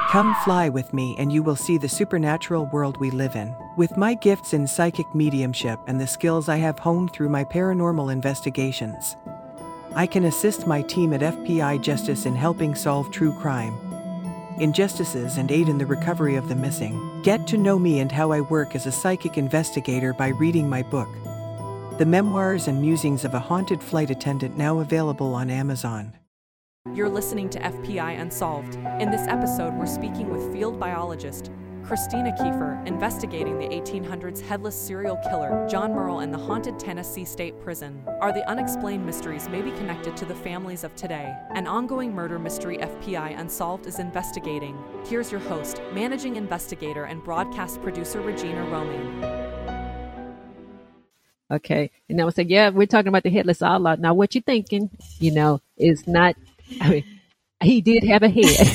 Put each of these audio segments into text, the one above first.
Come fly with me and you will see the supernatural world we live in. With my gifts in psychic mediumship and the skills I have honed through my paranormal investigations, I can assist my team at FBI Justice in helping solve true crime, injustices, and aid in the recovery of the missing. Get to know me and how I work as a psychic investigator by reading my book, The Memoirs and Musings of a Haunted Flight Attendant, now available on Amazon. You're listening to FBI Unsolved. In this episode, we're speaking with field biologist Christina Kiefer, investigating the 1800s headless serial killer John Murrell and the haunted Tennessee State Prison. Are the unexplained mysteries maybe connected to the families of today? An ongoing murder mystery FBI Unsolved is investigating. Here's your host, managing investigator and broadcast producer Regina Romaine. Okay, and I was like, yeah, we're talking about the headless outlaw. Now, what you thinking, is not, he did have a head.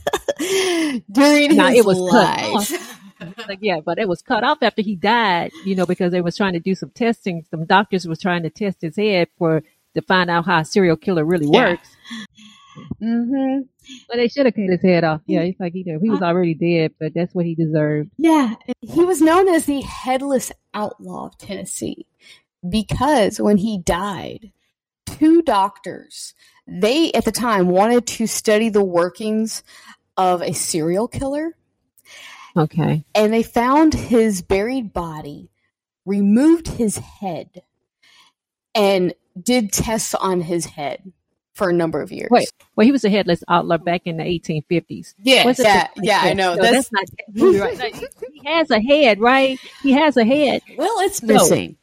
During his it was life. Cut off. But it was cut off after he died, because they was trying to do some testing. Some doctors was trying to test his head to find out how a serial killer really works. Mm-hmm. But they should have cut his head off. Yeah, it's like he was already dead, but that's what he deserved. Yeah, he was known as the headless outlaw of Tennessee because when he died, two doctors, they at the time wanted to study the workings of a serial killer. Okay. And they found his buried body, removed his head, and did tests on his head for a number of years. Wait, he was a headless outlaw back in the 1850s. I know. So that's not right. He has a head, right? He has a head. Well, it's missing.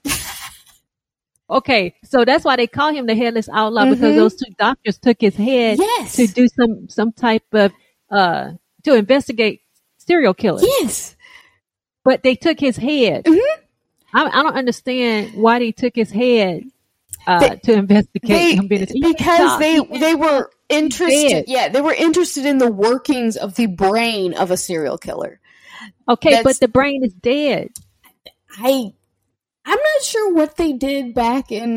Okay, so that's why they call him the headless outlaw, because those two doctors took his head to do some type of to investigate serial killers. Yes, but they took his head. Mm-hmm. I don't understand why they took his head to investigate him because they were interested. Yeah, they were interested in the workings of the brain of a serial killer. Okay, but the brain is dead. I'm not sure what they did back in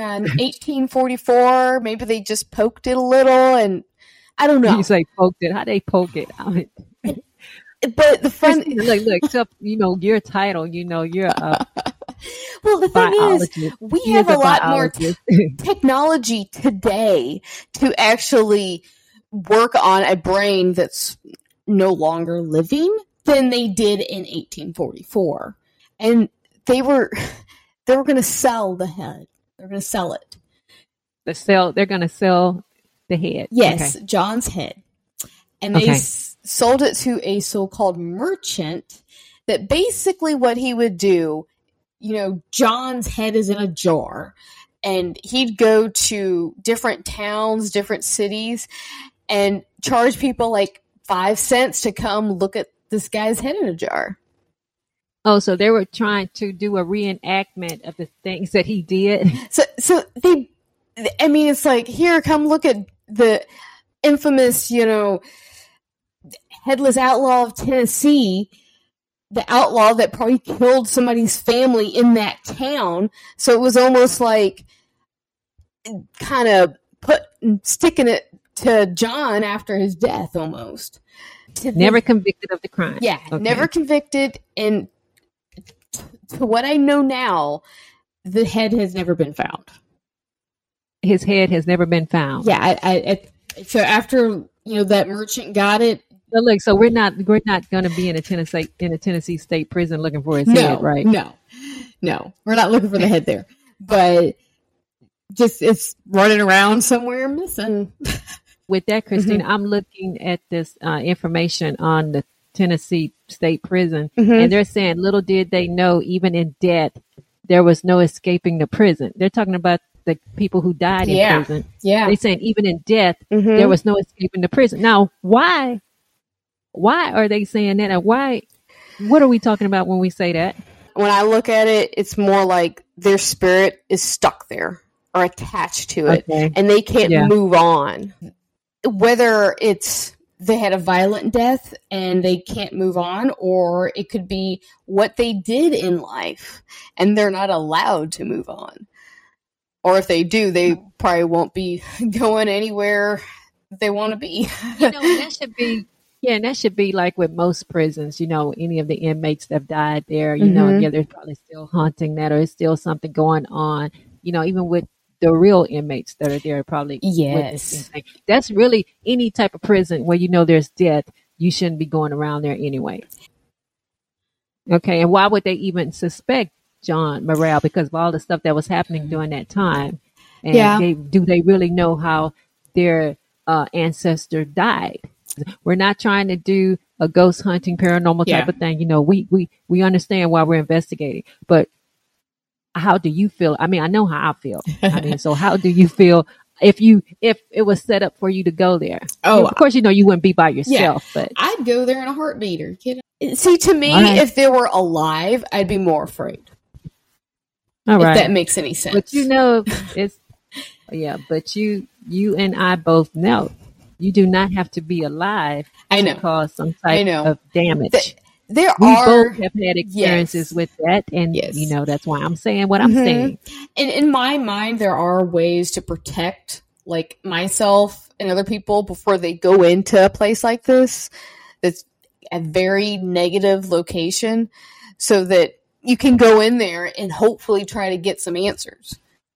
1844. Maybe they just poked it a little, and I don't know. You say poked it? How they poke it? But the fun, look, so, your title, you're a well, the thing is, we have a lot more technology today to actually work on a brain that's no longer living than they did in 1844, and they were going to sell the head. They're going to sell it. They're going to sell the head. Yes, okay. John's head. And they sold it to a so-called merchant that basically what he would do, John's head is in a jar. And he'd go to different towns, different cities, and charge people like 5 cents to come look at this guy's head in a jar. Oh, so they were trying to do a reenactment of the things that he did. So it's like, here, come look at the infamous, headless outlaw of Tennessee, the outlaw that probably killed somebody's family in that town. So it was almost like kind of sticking it to John after his death almost. Never convicted of the crime. Yeah, okay. Never convicted, and to what I know now, the head has never been found. His head has never been found. Yeah, so after that merchant got it. But look, so we're not going to be in a Tennessee State Prison looking for his head, right? No, we're not looking for the head there. But just it's running around somewhere missing. With that, Christina, I'm looking at this information on the Tennessee State Prison, and they're saying little did they know, even in death, there was no escaping the prison. They're talking about the people who died in prison. Yeah, they're saying even in death, there was no escaping the prison. Now, why are they saying that? And what are we talking about when we say that? When I look at it, it's more like their spirit is stuck there or attached to it, and they can't move on. Whether it's they had a violent death and they can't move on, or it could be what they did in life and they're not allowed to move on. Or if they do, they probably won't be going anywhere they want to be. That should be Yeah, and that should be like with most prisons, any of the inmates that have died there, yeah, there's probably still haunting that, or it's still something going on, even with the real inmates that are there, probably witnessing things. That's really any type of prison where there's death, you shouldn't be going around there anyway. Okay, and why would they even suspect John Morrell? Because of all the stuff that was happening during that time. And do they really know how their ancestor died? We're not trying to do a ghost hunting, paranormal type of thing. We understand why we're investigating, but how do you feel? I mean, I know how I feel. So how do you feel if it was set up for you to go there? Oh, of course, you wouldn't be by yourself, but I'd go there in a heartbeat. Are you kidding? See, to me, if they were alive, I'd be more afraid. All right. If that makes any sense. But it's, but you and I both know you do not have to be alive to cause some type of damage. We both have had experiences with that, and that's why I'm saying what I'm saying. And in my mind, there are ways to protect, like, myself and other people before they go into a place like this. That's a very negative location, so that you can go in there and hopefully try to get some answers.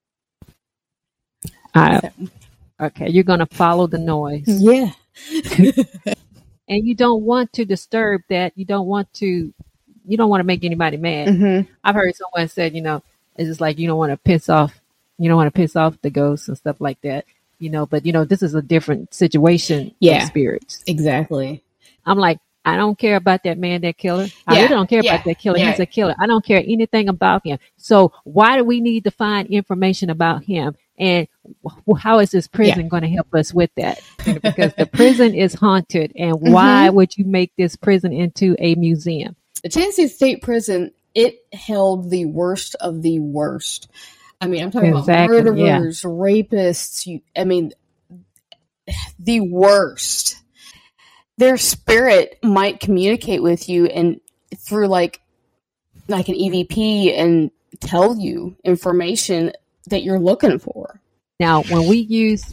Okay, you're going to follow the noise. Yeah. And you don't want to disturb that. You don't want to make anybody mad. I've heard someone said, it's just like you don't want to piss off the ghosts and stuff like that. But this is a different situation of spirits. Exactly. I'm like, I don't care about that man, that killer. I really don't care about that killer. He's a killer. I don't care anything about him. So why do we need to find information about him? And how is this prison going to help us with that? Because the prison is haunted. And why would you make this prison into a museum? The Tennessee State Prison, it held the worst of the worst. I mean, I'm talking about murderers, rapists. The worst. Their spirit might communicate with you and through like an EVP and tell you information that you're looking for. Now, when we use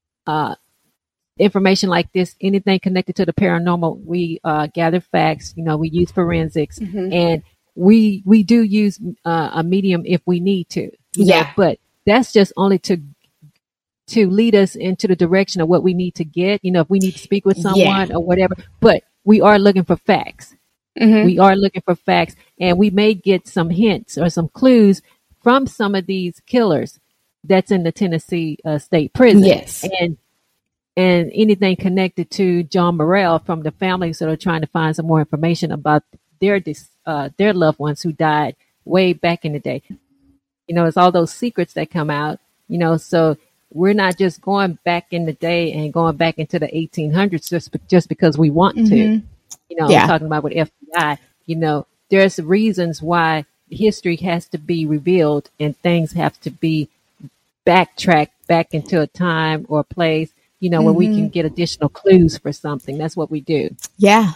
information like this, anything connected to the paranormal, we gather facts. We use forensics, and we do use a medium if we need to. But that's just only to lead us into the direction of what we need to get, if we need to speak with someone or whatever, but we are looking for facts. We are looking for facts, and we may get some hints or some clues from some of these killers that's in the Tennessee State Prison. Yes. And anything connected to John Morrell from the families that are trying to find some more information about their loved ones who died way back in the day. It's all those secrets that come out, so we're not just going back in the day and going back into the 1800s just because we want to. I'm talking about with FBI, there's reasons why history has to be revealed and things have to be backtracked back into a time or place, where we can get additional clues for something. That's what we do. Yeah,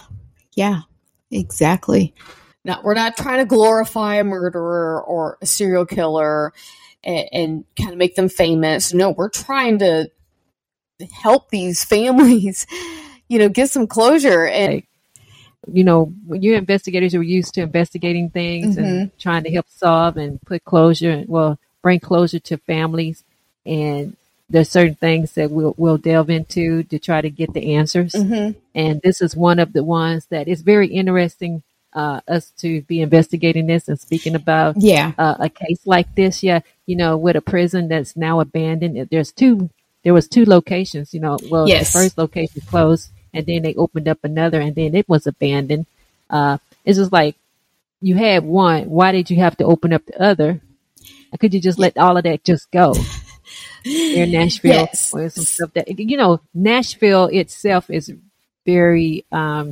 exactly. Now, we're not trying to glorify a murderer or a serial killer and kind of make them famous. No, we're trying to help these families, get some closure. And when you're investigators are used to investigating things and trying to help solve and put closure, bring closure to families. And there's certain things that we'll delve into to try to get the answers. And this is one of the ones that is very interesting us to be investigating this and speaking about a case like this. With a prison that's now abandoned. There was two locations, the first location closed and then they opened up another and then it was abandoned. It's just like you had one. Why did you have to open up the other? Could you just let all of that just go? In Nashville, or some stuff that, Nashville itself is very,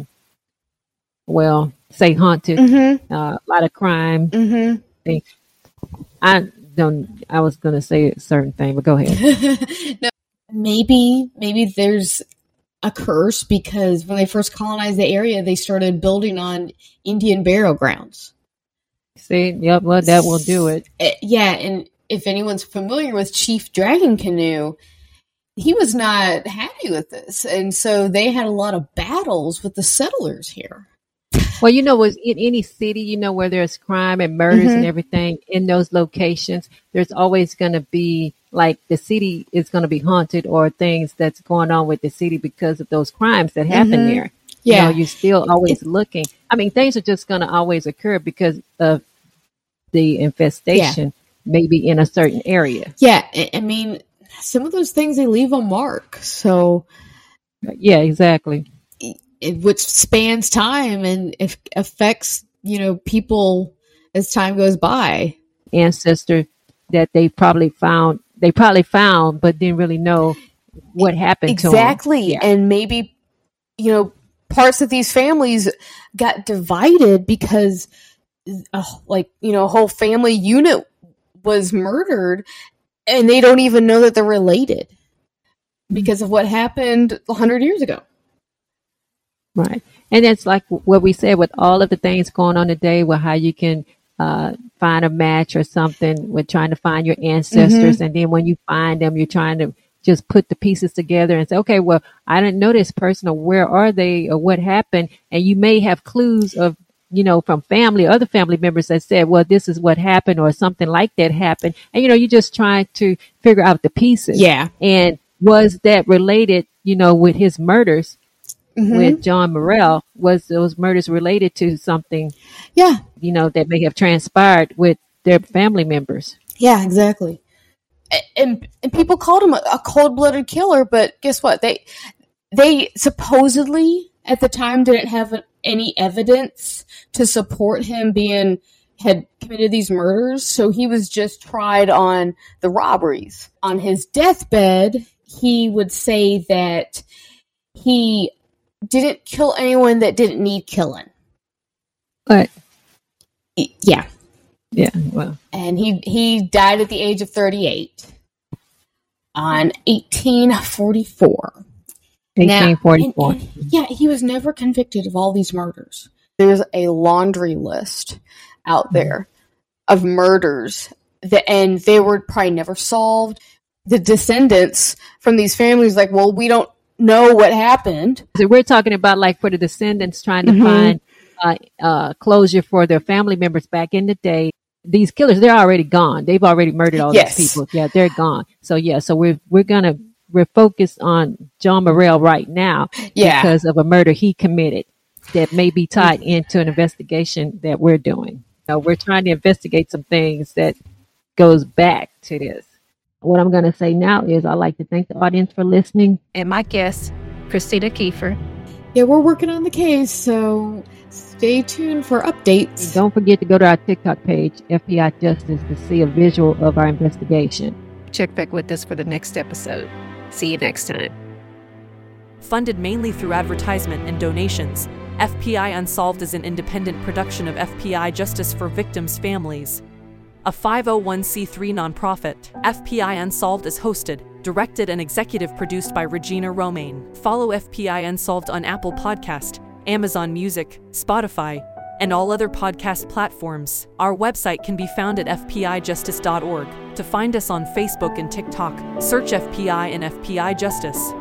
say haunted, a lot of crime. I was going to say a certain thing, but go ahead. No, maybe there's a curse because when they first colonized the area, they started building on Indian burial grounds. See, yep, well, that will do it. And if anyone's familiar with Chief Dragon Canoe, he was not happy with this. And so they had a lot of battles with the settlers here. Well, was in any city, where there's crime and murders and everything in those locations, there's always going to be like the city is going to be haunted or things that's going on with the city because of those crimes that happen there. Yeah. You're still always looking. I mean, things are just going to always occur because of the infestation, maybe in a certain area. Yeah. I mean, some of those things, they leave a mark. So. Yeah, exactly. Which spans time and affects, people as time goes by. Ancestor that they probably found, but didn't really know what happened to them. Exactly. Yeah. And maybe, parts of these families got divided because, a whole family unit was murdered and they don't even know that they're related because of what happened 100 years ago. Right. And it's like what we said with all of the things going on today, with how you can find a match or something with trying to find your ancestors. And then when you find them, you're trying to just put the pieces together and say, okay, well, I didn't know this person, or where are they, or what happened? And you may have clues of, from family, other family members that said, well, this is what happened, or something like that happened. And, you're just trying to figure out the pieces. Yeah. And was that related, with his murders? With John Morrell, was those murders related to something, that may have transpired with their family members? Yeah, exactly. And people called him a cold-blooded killer, but guess what? They supposedly at the time didn't have any evidence to support him had committed these murders, so he was just tried on the robberies. On his deathbed, he would say that he didn't kill anyone that didn't need killing. But yeah. Well, and he died at the age of 38 on 1844. 1844. Now, he was never convicted of all these murders. There's a laundry list out there of murders and they were probably never solved. The descendants from these families, like, well, we don't know what happened. So we're talking about, like, for the descendants trying to find closure for their family members back in the day. These killers, they're already gone. They've already murdered all these people. Yeah, they're gone. So so we're focused on John Morrell right now because of a murder he committed that may be tied into an investigation that we're doing. We're trying to investigate some things that goes back to this. What I'm going to say now is I'd like to thank the audience for listening. And my guest, Christina Kiefer. Yeah, we're working on the case, so stay tuned for updates. And don't forget to go to our TikTok page, FBI Justice, to see a visual of our investigation. Check back with us for the next episode. See you next time. Funded mainly through advertisement and donations, FBI Unsolved is an independent production of FBI Justice for Victims' Families. A 501c3 nonprofit, FBI Unsolved is hosted, directed, and executive produced by Regina Romaine. Follow FBI Unsolved on Apple Podcast, Amazon Music, Spotify, and all other podcast platforms. Our website can be found at fpijustice.org. To find us on Facebook and TikTok, search FBI and FBI Justice.